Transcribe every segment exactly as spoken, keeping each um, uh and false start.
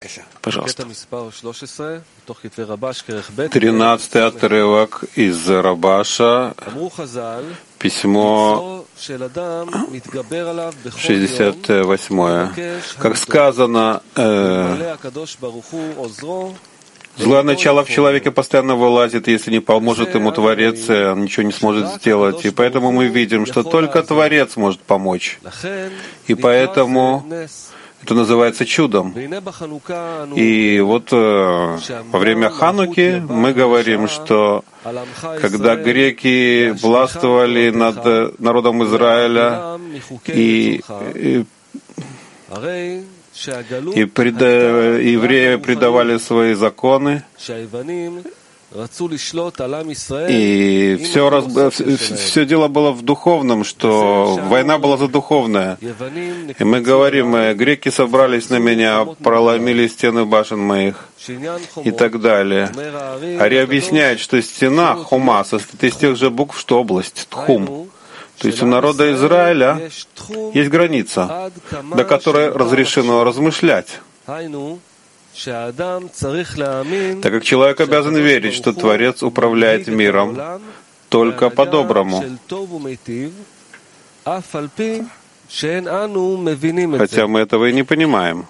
Пожалуйста. Тринадцатый отрывок из Рабаша, письмо шестьдесят восьмое. Как сказано, э, злое начало в человеке постоянно вылазит, если не поможет ему Творец, он ничего не сможет сделать. И поэтому мы видим, что только Творец может помочь. И поэтому это называется чудом. И вот э, во время Хануки мы говорим, что когда греки властвовали над народом Израиля и, и, и преда, евреи предавали свои законы, и все, раз, все дело было в духовном, что война была за духовное. И мы говорим, греки собрались на меня, проломили стены башен моих и так далее. Ари объясняет, что стена, хума, состоит из тех же букв, что область, тхум. То есть у народа Израиля есть граница, до которой разрешено размышлять. Так как человек обязан верить, что Творец управляет миром только по-доброму, хотя мы этого и не понимаем.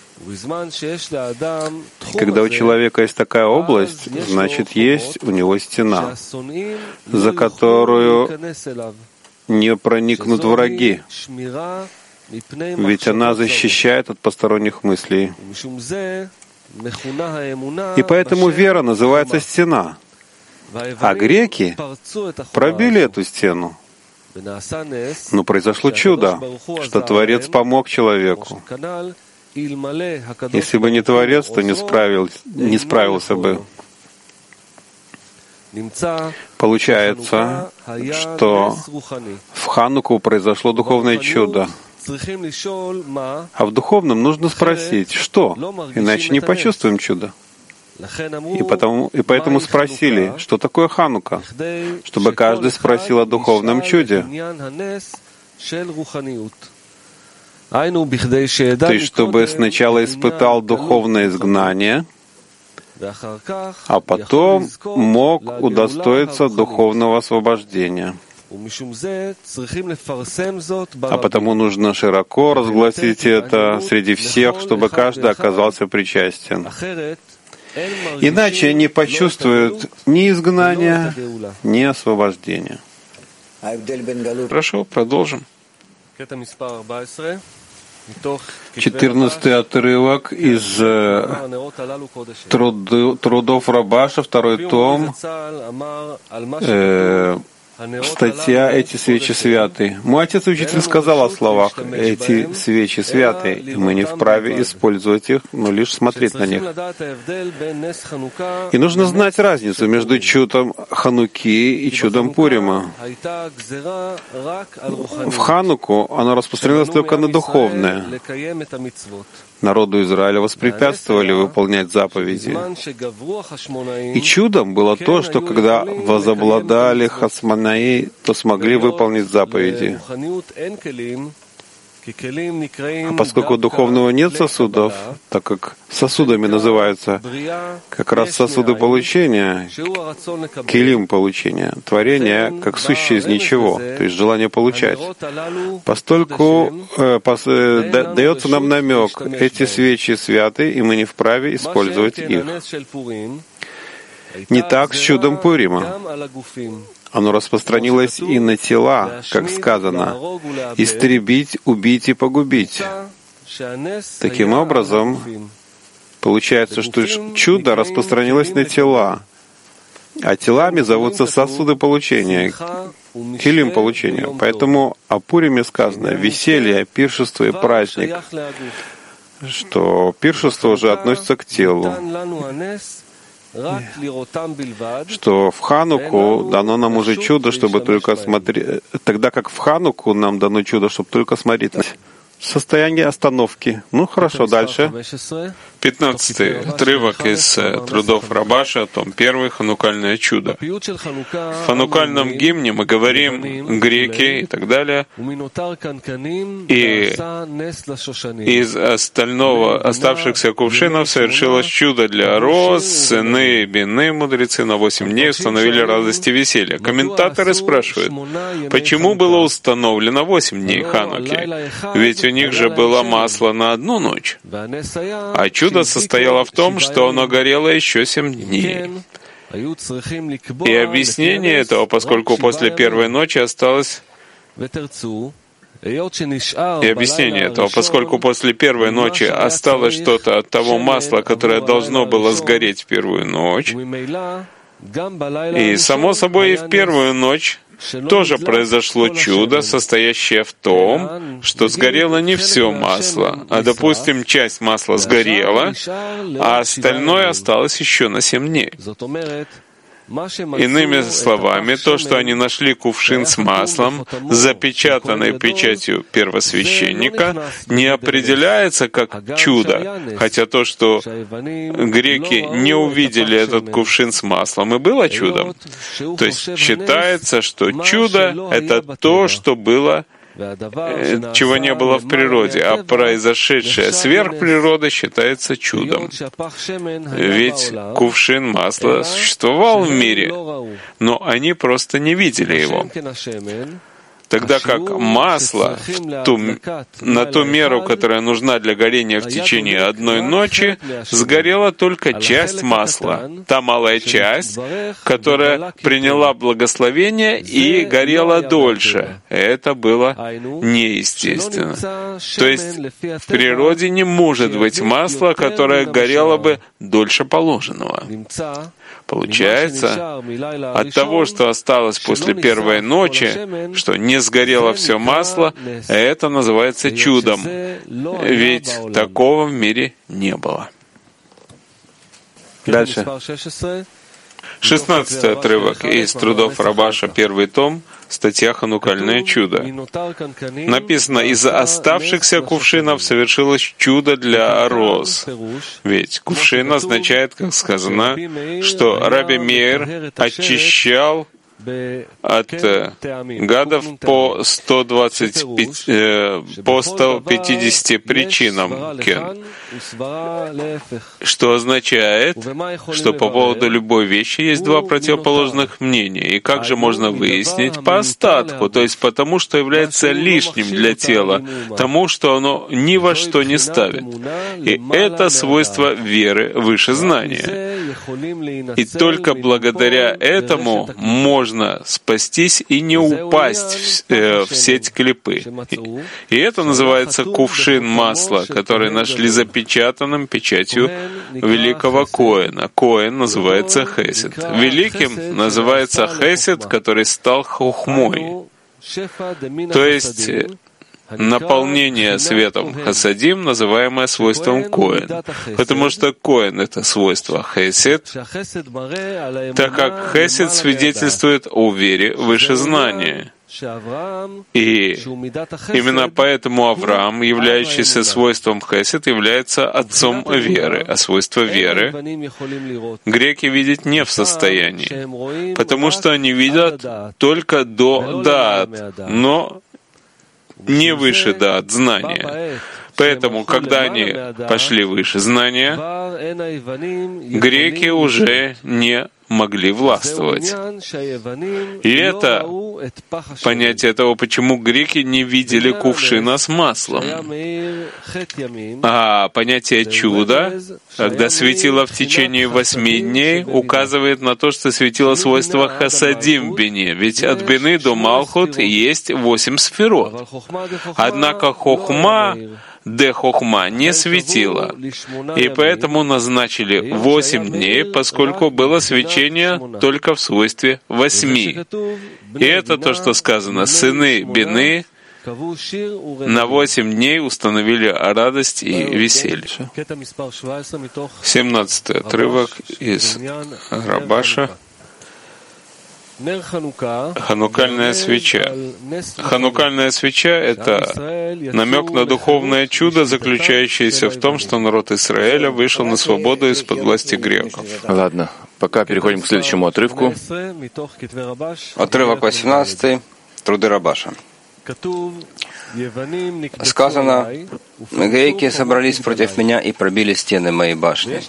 И когда у человека есть такая область, значит, есть у него стена, за которую не проникнут враги, ведь она защищает от посторонних мыслей. И поэтому вера называется стена. А греки пробили эту стену. Но произошло чудо, что Творец помог человеку. Если бы не Творец, то не, справил, не справился бы. Получается, что в Хануку произошло духовное чудо. А в духовном нужно спросить, что? Иначе не почувствуем чудо. И, потому, и поэтому спросили, что такое Ханука, чтобы каждый спросил о духовном чуде. То есть, чтобы сначала испытал духовное изгнание, а потом мог удостоиться духовного освобождения. А потому нужно широко разгласить это среди всех, чтобы каждый оказался причастен. Иначе не почувствуют ни изгнания, ни освобождения. Хорошо, продолжим. Четырнадцатый отрывок из труд, трудов Рабаша, второй том, э, статья «Эти свечи святы». Мой отец и учитель сказал о словах «эти свечи святы», и мы не вправе использовать их, но лишь смотреть на них. И нужно знать разницу между чудом Хануки и чудом Пурима. В Хануку оно распространилось только на духовное. Народу Израиля воспрепятствовали выполнять заповеди. И чудом было то, что когда возобладали хасмонаи, то смогли выполнить заповеди. А поскольку у духовного нет сосудов, так как сосудами называются как раз сосуды получения, килим получения, творение как сущее из ничего, то есть желание получать. Постольку э, пос, э, да, дается нам намек, эти свечи святы, и мы не вправе использовать их. Не так с чудом Пурима. Оно распространилось и на тела, как сказано, истребить, убить и погубить. Таким образом, получается, что чудо распространилось на тела, а телами зовутся сосуды получения, килим получения. Поэтому о Пуриме сказано веселье, пиршество и праздник, что пиршество уже относится к телу. Что в Хануку дано нам уже чудо, чтобы только смотреть, тогда как в Хануку нам дано чудо, чтобы только смотреть. состояние остановки. Ну, хорошо, дальше. Пятнадцатый отрывок из трудов Рабаша, том первый, Ханукальное чудо. В ханукальном гимне мы говорим греки и так далее, и из остального, оставшихся кувшинов совершилось чудо для роз, сыны Бины, мудрецы, на восемь дней установили радость и веселье. Комментаторы спрашивают, почему было установлено восемь дней Хануки? Ведь у них же было масло на одну ночь. А чудо состояло в том, что оно горело еще семь дней. И объяснение этого, поскольку после первой ночи осталось... И объяснение этого, поскольку после первой ночи осталось что-то от того масла, которое должно было сгореть в первую ночь, и, само собой, и в первую ночь тоже произошло чудо, состоящее в том, что сгорело не все масло, а, допустим, часть масла сгорела, а остальное осталось еще на семь дней. Иными словами, то, что они нашли кувшин с маслом, запечатанный печатью первосвященника, не определяется как чудо, хотя то, что греки не увидели этот кувшин с маслом, и было чудом. То есть считается, что чудо — это то, что было, чего не было в природе, а произошедшее сверх природы считается чудом. Ведь кувшин масла существовал в мире, но они просто не видели его. Тогда как масло в ту, на ту меру, которая нужна для горения в течение одной ночи, сгорела только часть масла, та малая часть, которая приняла благословение и горела дольше. Это было неестественно. То есть в природе не может быть масла, которое горело бы дольше положенного. Получается, от того, что осталось после первой ночи, что не сгорело все масло, это называется чудом, ведь такого в мире не было. Дальше. Шестнадцатый отрывок из трудов Рабаша, первый том, статья «Ханукальное чудо». Написано, из оставшихся кувшинов совершилось чудо для роз. Ведь кувшин означает, как сказано, что Раби Меир очищал от гадов по сто двадцать пять, э, по сто пятидесяти причинам, кен, что означает, что по поводу любой вещи есть два противоположных мнения. И как же можно выяснить? По остатку, то есть потому, что является лишним для тела, тому, что оно ни во что не ставит. И это свойство веры выше знания. И только благодаря этому можно можно спастись и не упасть в, э, в сеть клипы. И, и это называется кувшин масла, который нашли запечатанным печатью великого Коэна. Коэн называется Хесед. Великим называется Хесед, который стал хохмой. То есть наполнение светом хасадим, называемое свойством Коэн. Потому что Коэн — это свойство Хесед, так как Хесед свидетельствует о вере выше знания. И именно поэтому Авраам, являющийся свойством Хесед, является отцом веры, а свойство веры греки видеть не в состоянии, потому что они видят только до даат, но не выше даат, знания. Поэтому, когда они пошли выше знания, греки уже не могли властвовать. И это понятие того, почему греки не видели кувшина с маслом. А понятие чуда, когда светило в течение восьми дней, указывает на то, что светило свойство хасадим в бине, ведь от бины до малхут есть восемь сферот. Однако хохма де хохма не светила, и поэтому назначили восемь дней, поскольку было свечение только в свойстве восьми. И это то, что сказано: сыны бины на восемь дней установили радость и веселье. Семнадцатый отрывок из Рабаша. Ханукальная свеча. Ханукальная свеча — это намек на духовное чудо, заключающееся в том, что народ Израиля вышел на свободу из-под власти греков. Ладно, пока переходим к следующему отрывку. Отрывок восемнадцатый. Труды Рабаша. Сказано: «Греки собрались против меня и пробили стены моей башни».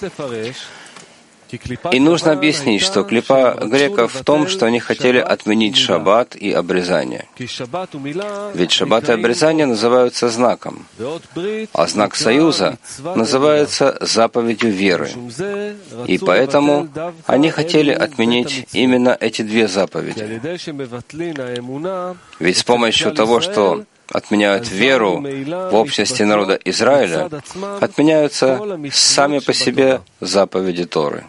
И нужно объяснить, что клипа греков в том, что они хотели отменить шаббат и обрезание. Ведь шаббат и обрезание называются знаком, а знак союза называется заповедью веры. И поэтому они хотели отменить именно эти две заповеди. Ведь с помощью того, что отменяют веру в общности народа Израиля, отменяются сами по себе заповеди Торы.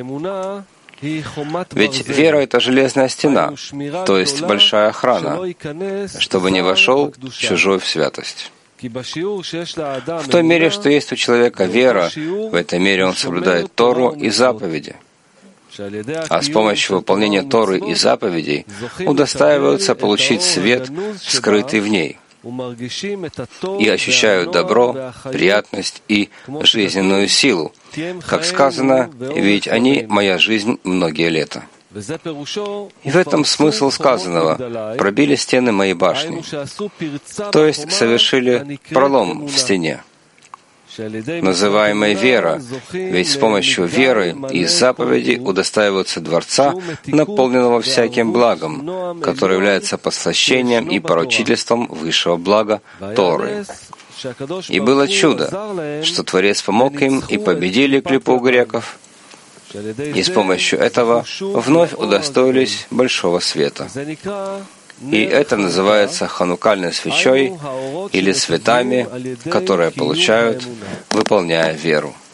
Ведь вера — это железная стена, то есть большая охрана, чтобы не вошел чужой в святость. В той мере, что есть у человека вера, в этой мере он соблюдает Тору и заповеди. А с помощью выполнения Торы и заповедей удостаиваются получить свет, скрытый в ней, и ощущают добро, приятность и жизненную силу. Как сказано, ведь они — моя жизнь многие лета. И в этом смысл сказанного: «Пробили стены моей башни», то есть совершили пролом в стене, называемая вера, ведь с помощью веры и заповедей удостаиваются дворца, наполненного всяким благом, которое является послащением и поручительством высшего блага Торы. И было чудо, что Творец помог им и победили клипу греков, и с помощью этого вновь удостоились большого света. И это называется ханукальной свечой или светами, которые получают, выполняя веру.